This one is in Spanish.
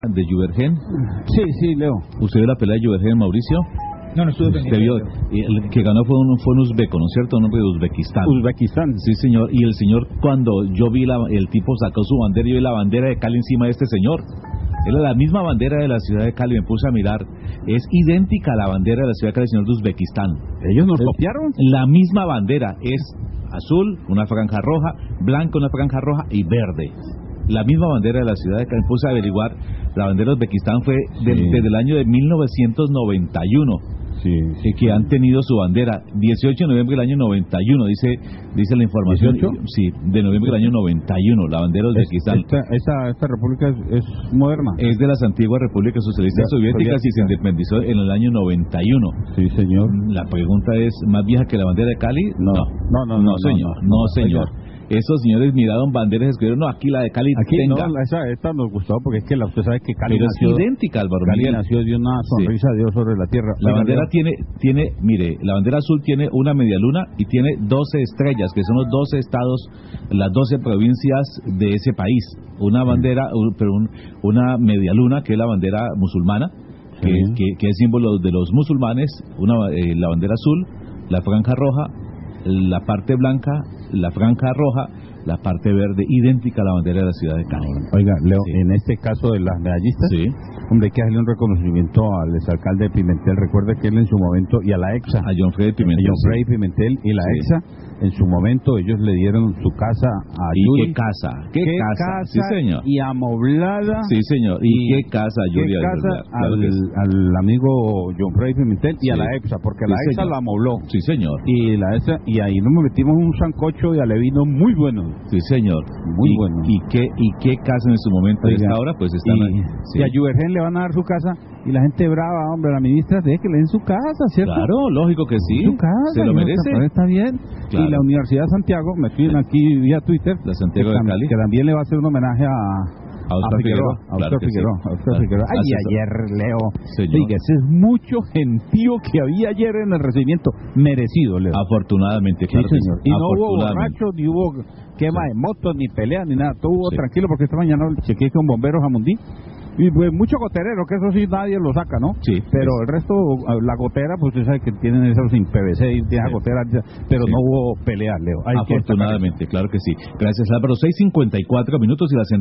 de Juvergen. Sí, Leo. ¿Usted vio la pelea de Juvergen, Mauricio? No estuve pendiente. Vio, el que ganó fue un uzbeco, ¿no es cierto? Un hombre de Uzbekistán. Uzbekistán. Sí, señor. Y el señor, cuando yo vi el tipo sacó su bandera, yo vi la bandera de Cali encima de este señor. Era la misma bandera de la ciudad de Cali, me puse a mirar. Es idéntica a la bandera de la ciudad de Cali, señor, de Uzbekistán. ¿Ellos nos copiaron? La misma bandera es azul, una franja roja, blanca, una franja roja y verde. La misma bandera de la ciudad de Cali. Puse a averiguar, la bandera de Uzbekistán fue desde el año de 1991. Sí, que han tenido su bandera. 18 de noviembre del año 91, dice la información. 18? Sí, de noviembre del año 91, la bandera de Uzbekistán. Esta república es moderna. Es de las antiguas repúblicas socialistas soviéticas y se independizó en el año 91. Sí, señor. La pregunta es, ¿más vieja que la bandera de Cali? No, señor. Esos señores miraron banderas y escribieron, no, aquí la de Cali aquí tenga. No, esta nos gustó porque es que usted sabe que Cali pero nació, es idéntica, Álvaro Cali Miguel. nació de una sonrisa de Dios sobre la tierra. La bandera tiene, mire, la bandera azul tiene una media luna y tiene 12 estrellas, que son los 12 estados, las 12 provincias de ese país. Una bandera, una media luna, que es la bandera musulmana, que es símbolo de los musulmanes, la bandera azul, la franja roja, la parte blanca, la franja roja, la parte verde, idéntica a la bandera de la ciudad de Cali. Oiga, Leo, en este caso de las medallistas, hombre, hay que hacerle un reconocimiento al exalcalde de Pimentel. Recuerde que él en su momento, y a la EXA, a John Freddy Pimentel, y la EXA, en su momento ellos le dieron su casa a Yuri. ¿Qué casa? Sí, señor. Y amoblada. Sí, señor. ¿Y qué casa, Yuri? Al amigo John Freddy Pimentel y a la EXA, porque la EXA la amobló. Sí, señor. Y la EXA, y ahí nos metimos un sancocho de alevino muy bueno. Sí, señor. Muy bueno. ¿Y qué casa en su momento? Oiga, a esta hora pues están y a Juvergen le van a dar su casa y la gente brava, hombre, la ministra deje que le den su casa, ¿cierto? Claro, lógico que sí. Su casa, se lo merece. Está bien. Claro. Y la Universidad de Santiago, me escriben aquí vía Twitter, la Santiago de Cali, que también le va a hacer un homenaje a Oscar Figueroa. Ay, ayer, Leo, fíjese, es mucho gentío que había ayer en el recibimiento. Merecido, Leo. Afortunadamente, claro. Sí, señor. Y no hubo borrachos, ni hubo quema de motos, ni pelea, ni nada. Todo hubo tranquilo, porque esta mañana chequeé con bomberos a Mundí. Y pues mucho goterero, que eso sí nadie lo saca, ¿no? Sí. Pero el resto, la gotera, pues usted sabe que tienen eso sin PVC y tiene gotera, pero no hubo pelea, Leo. Afortunadamente, claro que sí. Gracias, Álvaro. 6:54 minutos y la